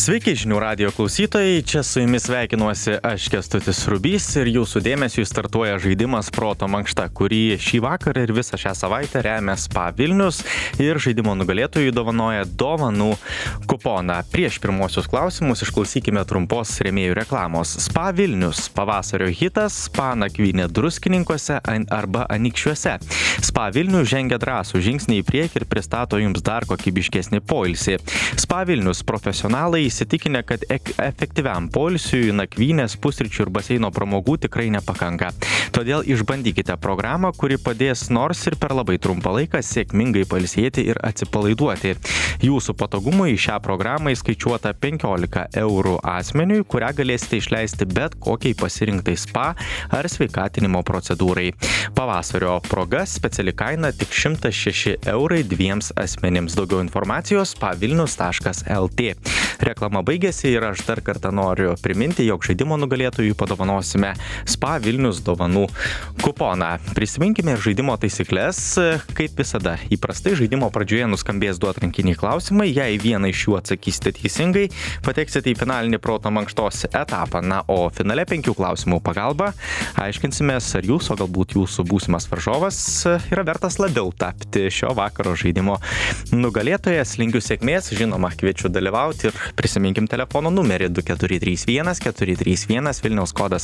Sveiki žinių radijo klausytojai, čia su jumis sveikinuosi aš Kęstutis Rubys ir jūsų dėmesiui startuoja žaidimas Proto mankšta, kurį šį vakarą ir visą šią savaitę remia Spa Vilnius ir žaidimo nugalėtojui dovanoja dovanų kuponą. Prieš pirmosius klausimus išklausykime trumpos rėmėjų reklamos. Spa Vilnius – pavasario hitas, spa nakvynė Druskininkuose arba Anykščiuose. Spa Vilnius žengia drąsų žingsnį į priekį ir pristato jums dar kokybiškesnį poilsį. Spa Vilnius profesionalai įsitikinę, kad efektyviam poilsiui nakvynės, pusryčių ir baseino pramogų tikrai nepakanka. Todėl išbandykite programą, kuri padės nors ir per labai trumpą laiką sėkmingai pailsėti ir atsipalaiduoti. Jūsų patogumui šią programą įskaičiuota 15 eurų asmeniui, kurią galėsite išleisti bet kokiai pasirinktai spa ar sveikatinimo procedūrai. Pavasario proga speciali kaina tik 106 eurai dviems asmenims. Daugiau informacijos spavilnius.lt. Reklama baigėsi ir aš dar kartą noriu priminti, jog žaidimo nugalėtojui padovanosime Spa Vilnius dovanų kuponą. Prisiminkime žaidimo taisyklės, kaip visada. Įprastai žaidimo pradžioje nuskambės du atrankiniai klausimai, jei vieną iš jų atsakysite teisingai, pateksite į finalinį Proto mankštos etapą. Na, o finale 5 klausimų pagalba aiškinsimės, ar jūs, o galbūt jūsų būsimas varžovas yra vertas labiau tapti šio vakaro žaidimo nugalėtojas. Linkiu sėkmės, žinoma, kviečiu dalyvauti ir prisiminkim telefono numerį 2431 431 Vilniaus kodas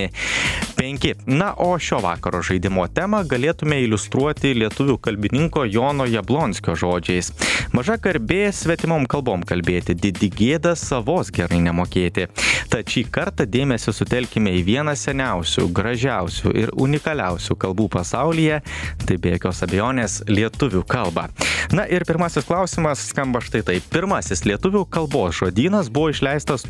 85. Na, o šio vakaro žaidimo temą galėtume iliustruoti lietuvių kalbininko Jono Jablonskio žodžiais. Maža garbė svetimom kalbom kalbėti, didi gėda savos gerai nemokėti. Tad šį kartą dėmesį sutelkime į vieną seniausių, gražiausių ir unikaliausių kalbų pasaulyje, tai be jokios abejonės lietuvių kalbą. Na ir pirmasis klausimas skamba štai taip. Pirmasis lietuvių kalbos žodynas buvo išleistas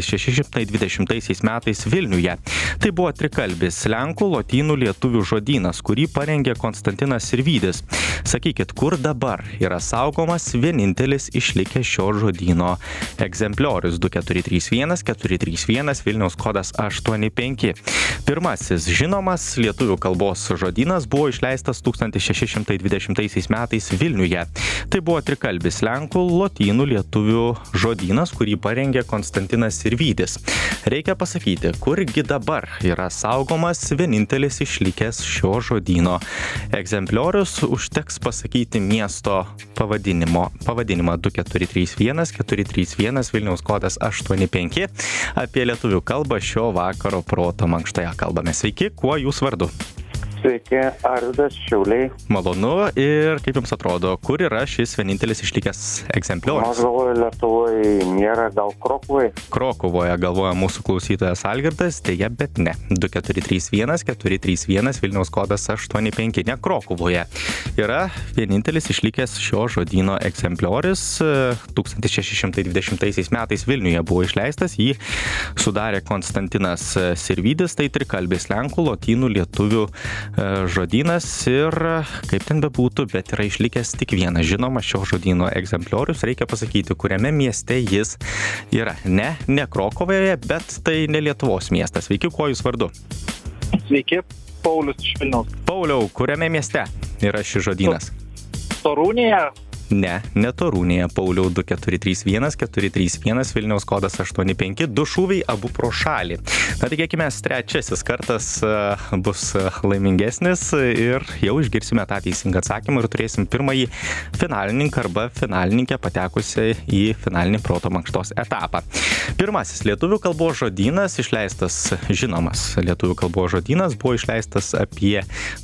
1620 metais Vilniuje. Tai buvo trikalbis lenkų, lotynų, lietuvių žodynas, kurį parengė Konstantinas Sirvydis. Sakykit, kur dabar yra saugomas vienintelis išlikęs šio žodyno egzempliorius 2431 431 Vilniaus kodas 85. Pirmasis žinomas lietuvių kalbos žodynas buvo išleistas 1620 metais Vilniuje. Tai buvo trikalbis lenkų, lotynų, lietuvių žodynas, kurį parengė Konstantinas Sirvydis. Reikia pasakyti, kurgi dabar yra saugomas vienintelis išlikęs šio žodyno egzempliorius. Užteks pasakyti miesto pavadinimą 2431 431 Vilniaus kodas 85. Apie lietuvių kalbą šio vakaro Proto mankštoje kalbame. Sveiki, kuo jūs vardu? Sveiki, Arvydas, Šiauliai. Malonu. Ir kaip jums atrodo, kur yra šis vienintelis išlikęs egzempliorius? Aš galvoju, Lietuvoje nėra, gal Krokuvoje. Krokuvoje galvoja mūsų klausytojas Algirdas, deja, bet ne. 2431 431 Vilniaus kodas 85, ne Krokuvoje. Yra vienintelis išlikęs šio žodyno egzempliorius. 1620 metais Vilniuje buvo išleistas, jį sudarė Konstantinas Sirvydis, tai trikalbis lenkų, lotynų, lietuvių žodynas ir kaip ten bebūtų, bet yra išlikęs tik vienas žinomas šio žodyno egzempliorius. Reikia pasakyti, kuriame mieste jis yra. Ne Krokuvoje, bet tai ne Lietuvos miestas. Sveiki, kuo jūs vardu? Sveiki, Paulius iš Vilniaus. Pauliau, kuriame mieste yra šis žodynas? Torūnėje? Ne Torūnėje, Pauliau. 2431 431 Vilniaus kodas 85, du šūviai abu pro šalį. Na, tikėkime, trečiasis kartas bus laimingesnis ir jau išgirsime tą teisingą atsakymą ir turėsim pirmąjį finalininką arba finalininkę patekusią į finalinį Proto mankštos etapą. Pirmasis lietuvių kalbos žodynas išleistas, žinomas lietuvių kalbos žodynas, buvo išleistas apie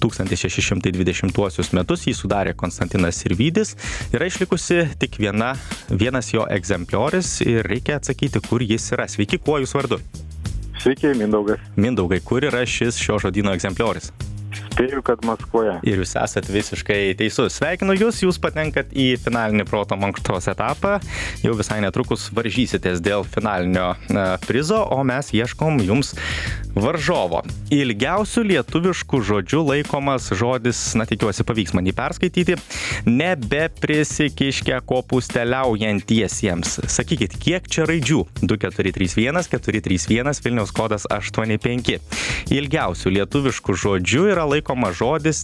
1620 metus, jį sudarė Konstantinas Sirvydis. Yra išlikusi tik vienas jo egzempliorius ir reikia atsakyti, kur jis yra. Sveiki, kuo jūs vardu? Sveiki, Mindaugas. Mindaugai, kur yra šis šio žodyno egzempliorius? Spėju, kad Maskvoje. Ir jūs esat visiškai teisus. Sveikinu jūs patenkat į finalinį Proto mankštos etapą. Jau visai netrukus varžysitės dėl finalinio prizo, o mes ieškom jums varžovo. Ilgiausių lietuviškų žodžių laikomas žodis, na tikiuosi pavyks man jį perskaityti, nebeprisikiškę kopūsteliaujantiesiems. Sakykit, kiek čia raidžių? 2431 431 Vilniaus kodas 85. Ilgiausių lietuviškų žodžių yra laikomas žodis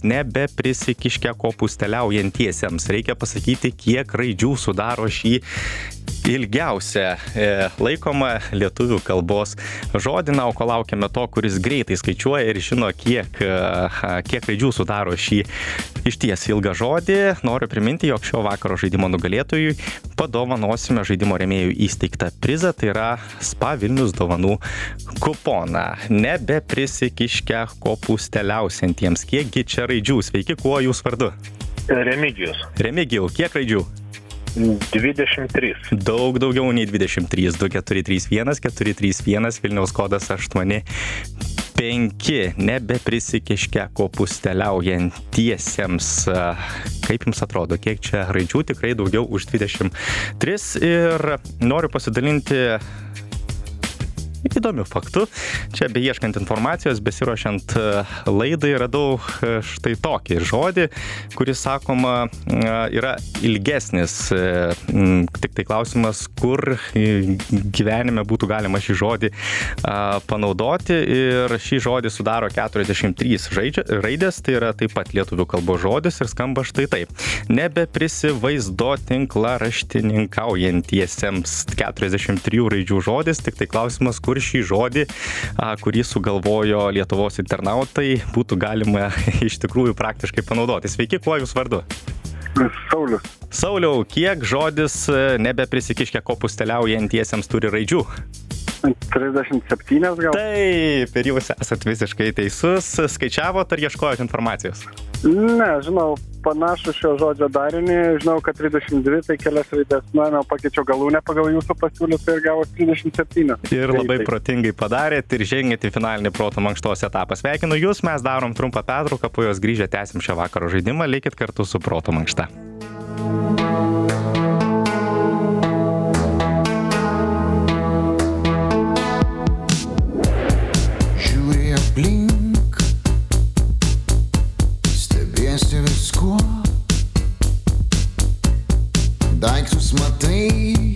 nebeprisikiškę kopūsteliaujantiesiems. Reikia pasakyti, kiek raidžių sudaro šį ilgiausia laikoma lietuvių kalbos žodį, o kol laukiame to, kuris greitai skaičiuoja ir žino, kiek raidžių sudaro šį išties ilgą žodį, noriu priminti, jog šio vakaro žaidimo nugalėtojui padovanosime žaidimo rėmėjų įsteigtą prizą, tai yra Spa Vilnius dovanų kuponą. Nebeprisikiškę kopūsteliausiantiems. Kiekgi čia raidžių? Sveiki, kuo jūs vardu? Remigijus. Remigijau, kiek raidžių? 23. Daug daugiau nei 23. 2431 431 Vilniaus kodas 85. Nebeprisikiškę kopūsteliaujantiesiems. Kaip jums atrodo, kiek čia raidžių? Tikrai daugiau už 23. Ir noriu pasidalinti įdomių faktų. Čia beieškant informacijos, besiruošiant laidai, radau štai tokį žodį, kuris, sakoma, yra ilgesnis. Tik tai klausimas, kur gyvenime būtų galima šį žodį panaudoti. Ir šį žodį sudaro 43 raidės, tai yra taip pat lietuvių kalbos žodis ir skamba štai taip. Nebeprisivaizduot tinklaraštininkaujantiesiems. 43 raidžių žodis, tik tai klausimas, kur šį žodį, kurį sugalvojo Lietuvos internautai, būtų galima iš tikrųjų praktiškai panaudoti. Sveiki, kuo jūs vardu? Saulius. Sauliau, kiek žodis nebeprisikiškę kopūsteliaujantiesiems turi raidžių? 37 gal? Taip, ir jūs esat visiškai teisus. Skaičiavot ar ieškojot informacijos? Ne, žinau, panašų šio žodžio darinį, žinau, kad 32, tai kelias raidės, pakeičiau galūnę pagal jūsų pasiūlytą ir gavos 37. Ir labai protingai padarėt ir žengėt į finalinį proto mankštos etapą. Sveikinu jūs, mes darom trumpą pertrauką, po jos grįžę tęsim šią vakaro žaidimą, likit kartu su proto mankšta. Daiktus matai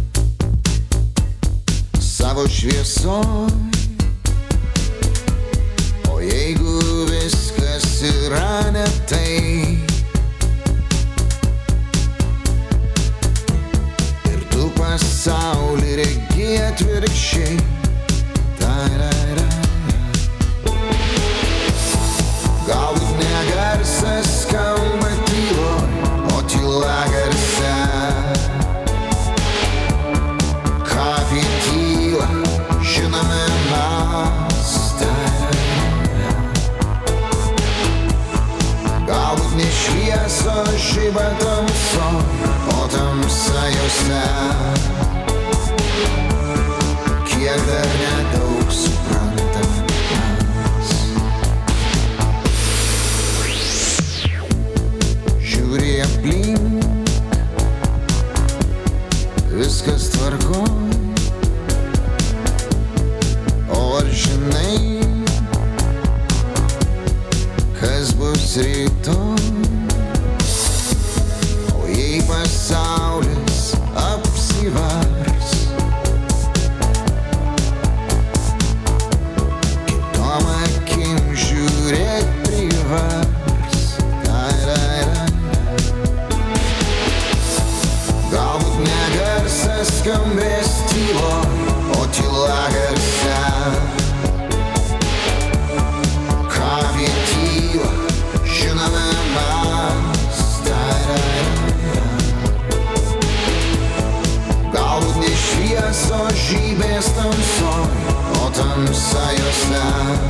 savo šviesoj, o jeigu viskas yra ne tai ir tu pasaulį regi atvirkščiai, galbūt ne garsas skamba tyloj, o tyla garse. Ką apie tylą žinome mes, galbūt ne šviesa žiba tamsoj, o tamsa jose. Kiek dar nedaug suprantame mes. Žiūri aplink, viskas tvarkoj, o ar žinai, kas bus rytoj? O jei pasaulis apsivars, kitom akim žiūrėt privars. Galbūt ne garsas skambės tyloj, o tyla garse. Ką apie tylą žinome mes, galbūt ne šviesos žybės tamsoj, o tamsa jose.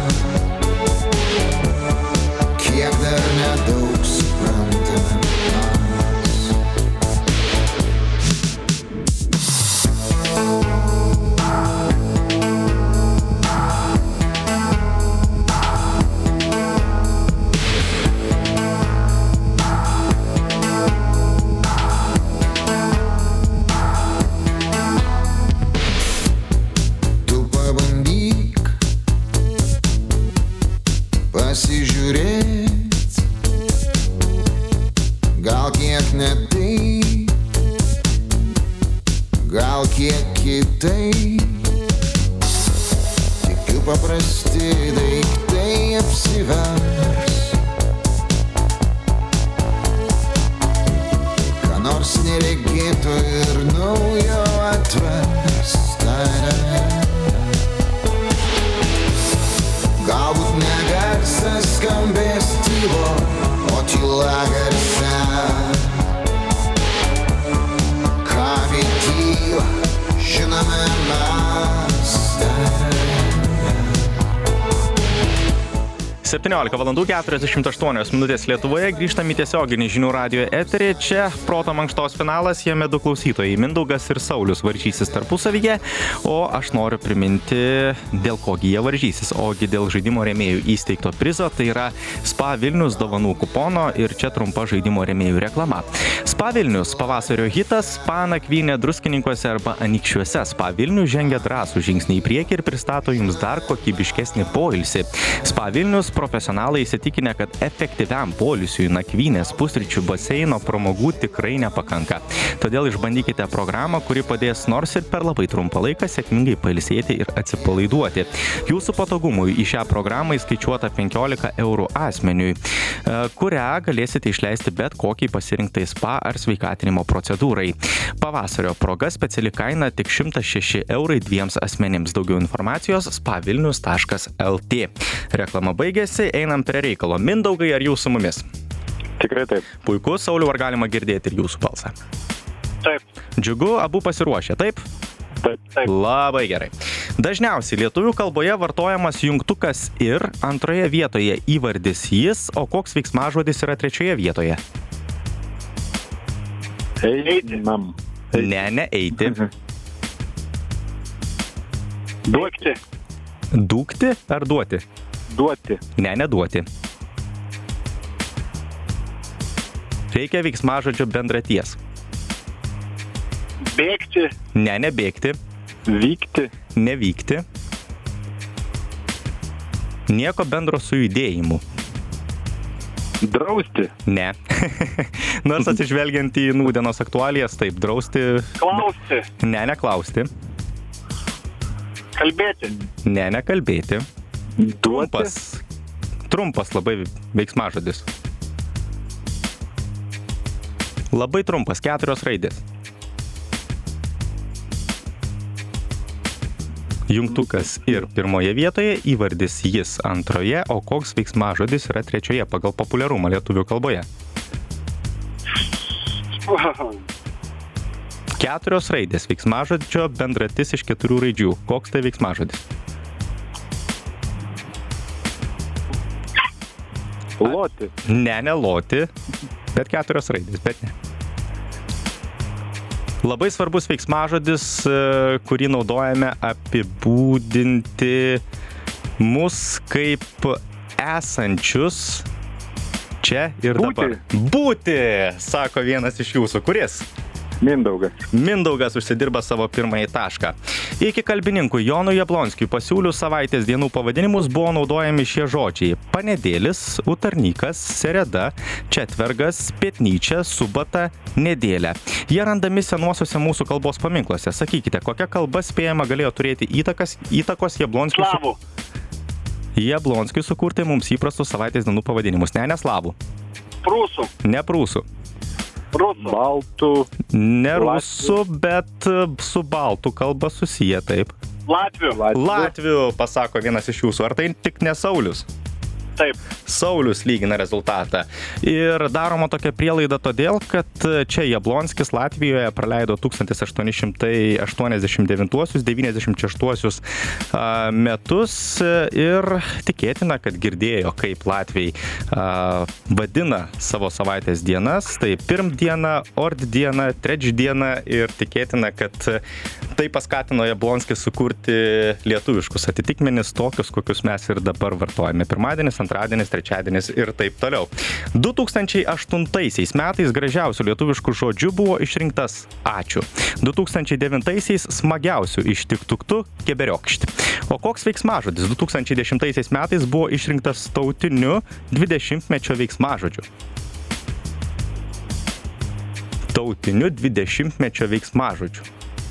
Kiek dar nedaug suprantame mes. Pasižiūrėt, gal kiek ne taip, gal kiek kitaip. Tikiu paprasti daiktai apsivers, ką nors neregėto ir naujo. 17:48 Lietuvoje, grįžtam į tiesioginį žinių radijo eterį. Čia proto mankštos finalas, jame du klausytojai, Mindaugas ir Saulius, varžysis tarpusavyje, o aš noriu priminti, dėl kogi jie varžysis, ogi dėl žaidimo rėmėjų įsteigto prizo, tai yra Spa Vilnius dovanų kupono ir čia trumpa žaidimo rėmėjų reklama. Spa Vilnius, pavasario hitas, spa nakvynė Druskininkuose arba Anykščiuose. Spa Vilnius žengia drąsų žingsnį į priekį ir pristato jums dar kokybiškesnį poilsį. Spa Vilnius profesionalai įsitikinę, kad efektyviam poilsiui nakvynės, pusryčių, baseino, pramogų tikrai nepakanka. Todėl išbandykite programą, kuri padės nors ir per labai trumpą laiką sėkmingai pailsėti ir atsipalaiduoti. Jūsų patogumui į šią programą įskaičiuota 15 eurų asmeniui, kurią galėsite išleisti bet kokiai pasirinktai spa ar sveikatinimo procedūrai. Pavasario proga speciali kaina tik 106 eurai dviems asmenims. Daugiau informacijos spavilnius.lt. Reklama baigėsi, einam prie reikalo. Mindaugai, ar jūs su mumis? Tikrai taip. Puiku, Sauliau, ar galima girdėti ir jūsų balsą? Taip. Džiugu, abu pasiruošę, taip? Taip. Labai gerai. Dažniausiai lietuvių kalboje vartojamas jungtukas ir, antroje vietoje įvardis jis, o koks veiksmažodis yra trečioje vietoje? Eiti. Ne eiti. Duokti. Dūkti ar duoti? Duoti. Ne duoti. Reikia veiksmažodžio bendraties. Bėgti. Ne bėgti. Vykti. Nevykti. Nieko bendro su judėjimu. Drausti. Ne. Nors atsižvelgiant į nūdienos aktualijas, taip, drausti. Klausti. Neklausti. Kalbėti. Nekalbėti. Trumpas labai veiksmažodis. Labai trumpas, 4 raidės. Jungtukas ir pirmoje vietoje, įvardis jis antroje, o koks veiksmažodis yra trečioje pagal populiarumą lietuvių kalboje? 4 raidės, veiksmažodžio bendratis iš 4 raidžių. Koks tai veiksmažodis? Loti. Ne loti, bet 4 raidės, bet ne. Labai svarbus veiksmažodis, kurį naudojame apibūdinti mus kaip esančius čia ir dabar. Būti, sako vienas iš jūsų. Kuris? Mindaugas užsidirba savo pirmąjį tašką. Iki kalbininkų Jonui Jablonskiui pasiūlius savaitės dienų pavadinimus buvo naudojami šie žodžiai: panedėlis, utarnykas, sereda, četvergas, pietnyčia, subata, nedėlė. Jie randami senuosiuose mūsų kalbos paminkluose. Sakykite, kokia kalba spėjama galėjo turėti įtakos Jablonskiui? Slavų. Jablonskiui sukurti mums įprastus savaitės dienų pavadinimus. Ne slavų. Prūsų. Ne prūsų. Rusų. Baltų. Ne rusų, bet su baltų kalba susiję, taip. Latvių, pasako vienas iš jūsų. Ar tai tik ne Saulius? Taip. Saulius lygina rezultatą. Ir daroma tokia prielaida todėl, kad čia Jablonskis Latvijoje praleido 1889-96 metus ir tikėtina, kad girdėjo, kaip latviai vadina savo savaitės dienas. Tai pirmdiena, orddiena, trečidiena ir tikėtina, kad tai paskatino Jablonskį sukurti lietuviškus atitikmenis, tokius, kokius mes ir dabar vartojame. Pirmadienis, antradienis, trečiadienis ir taip toliau. 2008 metais gražiausių lietuviškų žodžių buvo išrinktas ačiū. 2009 smagiausių ištiktuktų keberiokšti. O koks veiksmažodis 2010 metais buvo išrinktas tautiniu 20-mečio veiksmažodžiu? Tautiniu 20-mečio veiksmažodžiu.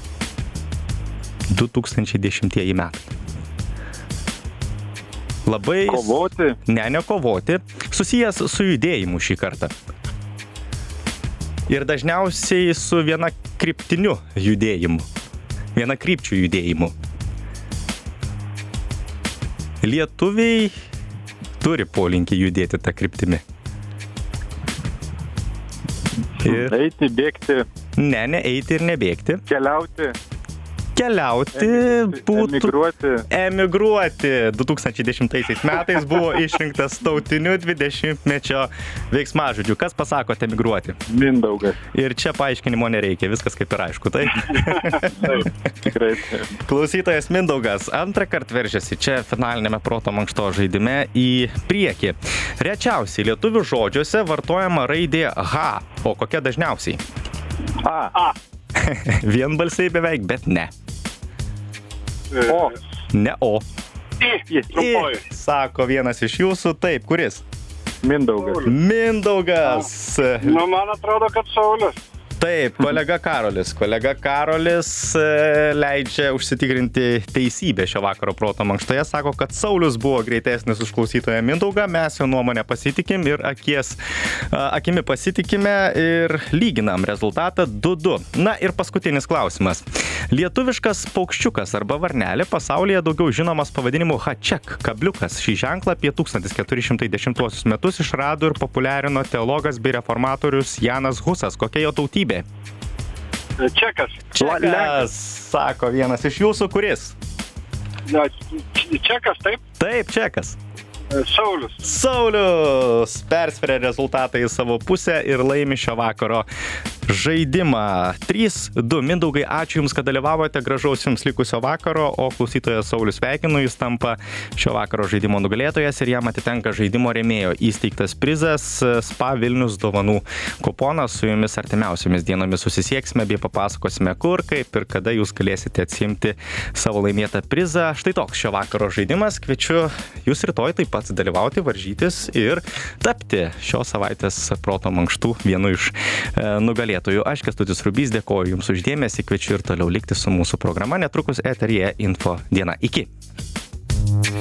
2010 metai. Labai... Kovoti? Ne kovoti. Susijęs su judėjimu šį kartą. Ir dažniausiai su viena kryptiniu judėjimu. Viena krypčių judėjimu. Lietuviai turi polinkį judėti tą kryptimi. Eiti, bėgti. Ne eiti ir nebėgti. Keliauti. keliauti būtų... Emigruoti. 2010 metais buvo išrinktas tautiniu 20-mečio veiksmažodžiu. Kas pasakote emigruoti? Mindaugas. Ir čia paaiškinimo nereikia, viskas kaip ir aišku, taip? Taip, tikrai taip. Klausytojas Mindaugas antrą kartą veržėsi čia finalinėme proto mankšto žaidime į priekį. Rečiausiai lietuvių žodžiuose vartojama raidė H, o kokia dažniausiai? A. Vienbalsiai beveik, bet ne. O. Ne O. I. Trumpoji. Sako vienas iš jūsų, taip, kuris? Mindaugas. Mindaugas. Nu, man atrodo, kad Saulius. Taip, kolega Karolis leidžia užsitikrinti teisybę šio vakaro proto mankštoje. Sako, kad Saulius buvo greitesnis už klausytoją Mindaugą, mes jo nuomonę pasitikim ir akimi pasitikime ir lyginam rezultatą 2-2. Na ir paskutinis klausimas. Lietuviškas paukščiukas arba varnelė pasaulyje daugiau žinomas pavadinimu haček, kabliukas. Šį ženklą apie 1410 metus išrado ir populiarino teologas bei reformatorius Janas Husas. Kokia jo tautybė? Čekas. Čekas, sako vienas iš jūsų, kuris? Čekas, taip? Taip, čekas. Saulius persveria rezultatą į savo pusę ir laimi šio vakaro žaidimą. 3-2. Mindaugai, ačiū Jums, kad dalyvavote, gražaus Jums likusio vakaro, o klausytojas Saulius sveikinu, jis tampa šio vakaro žaidimo nugalėtojas ir jam atitenka žaidimo rėmėjo įsteigtas prizas Spa Vilnius dovanų kuponas. Su Jumis artimiausiomis dienomis susisieksime bei papasakosime kur, kaip ir kada Jūs galėsite atsiimti savo laimėtą prizą. Štai toks šio vakaro žaidimas. Kviečiu Jūs rytoj taip pat dalyvauti, varžytis ir tapti šios savaitės proto mankštų vienu iš nugalėtojų. Aš Kęstutis Rubys, dėkoju Jums už dėmesį, kviečiu ir toliau likti su mūsų programa. Netrukus eteryje Info diena. Iki.